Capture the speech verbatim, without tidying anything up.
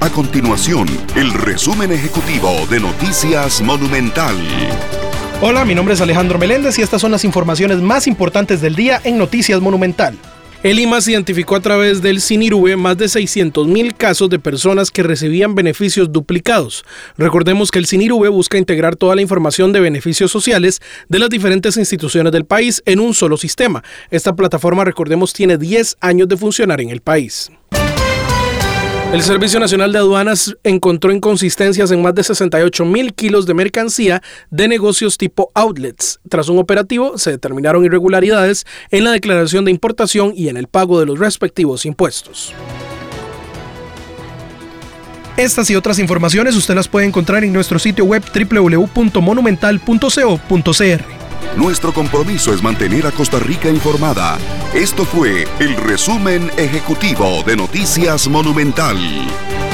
A continuación, el resumen ejecutivo de Noticias Monumental. Hola, mi nombre es Alejandro Meléndez y estas son las informaciones más importantes del día en Noticias Monumental. El I M A S identificó a través del CINIRUVE más de seiscientos mil casos de personas que recibían beneficios duplicados. Recordemos que el CINIRUVE busca integrar toda la información de beneficios sociales de las diferentes instituciones del país en un solo sistema. Esta plataforma, recordemos, tiene diez años de funcionar en el país. El Servicio Nacional de Aduanas encontró inconsistencias en más de sesenta y ocho mil kilos de mercancía de negocios tipo outlets. Tras un operativo, se determinaron irregularidades en la declaración de importación y en el pago de los respectivos impuestos. Estas y otras informaciones usted las puede encontrar en nuestro sitio web doble u doble u doble u punto monumental punto co punto c r. Nuestro compromiso es mantener a Costa Rica informada. Esto fue el resumen ejecutivo de Noticias Monumental.